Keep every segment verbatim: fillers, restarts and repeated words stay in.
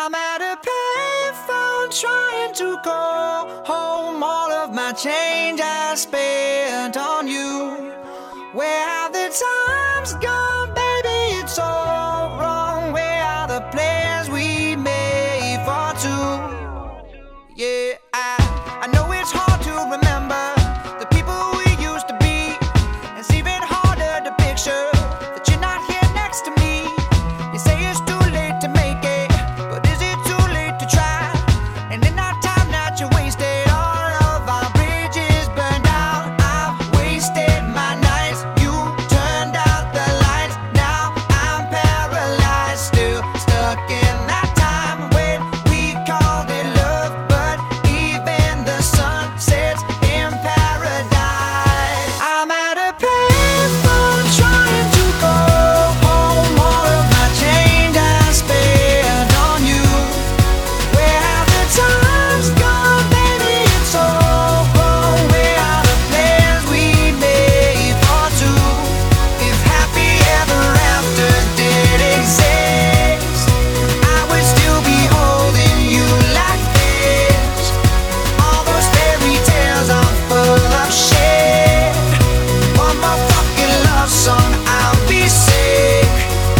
I'm at a payphone trying to call home. All of my change I spent on you. Where have the times gone, baby? It's all wrong. Where are the plans we made for two? Yeah, I, I know it's hard to remember the people we used to be. It's even harder to picture that you're not here next to me. You say it's too late to make it, but is it too late to try? And in our time that you wasted, all of our bridges burned out. I've wasted my nights, you turned out the lights. Now I'm paralyzed, still stuck in that time when we called it love. But even the sun sets in paradise. I'm at a payphone trying to go home. All of my change I spent on you. Where have the times gone, baby? It's all wrong. Where are the plans we made for two? If happy ever after did exist, I would still be holding you like this. All those fairy tales are full of shit. One more fucking love song, I'll be sick.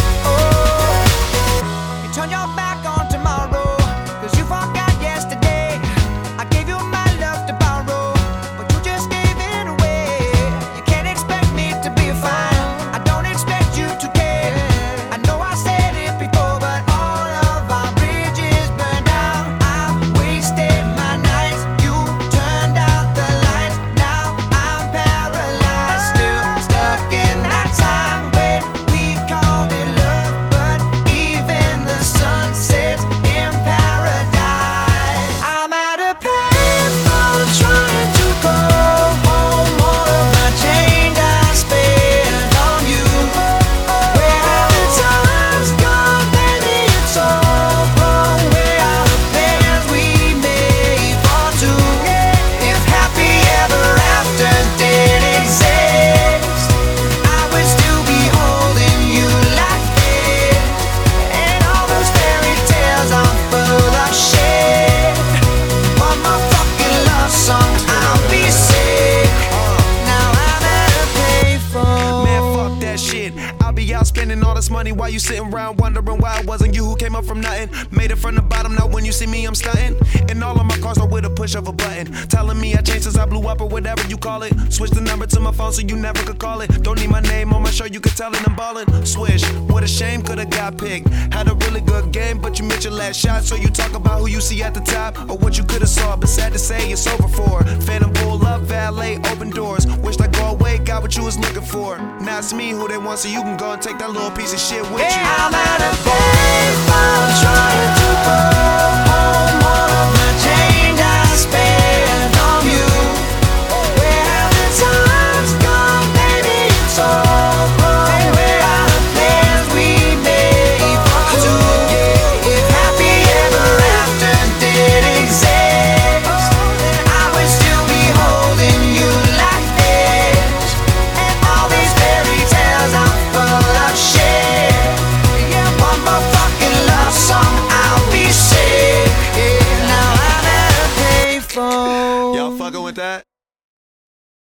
Oh, you turn your back on tomorrow, cause you forgot yesterday. I gave you my love to borrow, but you just gave it away. You can't expect me to be fine, I don't expect you to care. I know I said it before, but all of our bridges burned out. I've wasted my nights, you turned out the lights. Now I'm paralyzed, still stuck in that time when we called it love. But even the sun sets in paradise. I'm at a payphone trying to go home. All of my change I spent on you. Where have the times gone, baby? It's all wrong. Where are the plans we made for two? If happy ever after did exist, I would still be holding you like this. And all those fairy tales are full of shit. One more fucking love song, I'll be sick. Now I'm at a payphone. Man, fuck that shit. I'll be out spending all this money while you sitting around wondering why it wasn't you who came up from nothing. Made it from the bottom, now when you see me, I'm stunting. And all of my cars are with a push of a button. Telling me I changed since I blew up or whatever you call it. Switch the number to my phone so you never could call it. Don't need my name on my show, you could tell it I'm ballin'. Swish, what a shame, could've got picked. Had a really good game, but you missed your last shot. So you talk about who you see at the top or what you could've saw. But sad to say, it's over for. Phantom pull up, valet, open doors. Wished I go away, got what you was looking for. Now it's me who they want, so you can go and take that little piece of shit with you. I'm at a payphone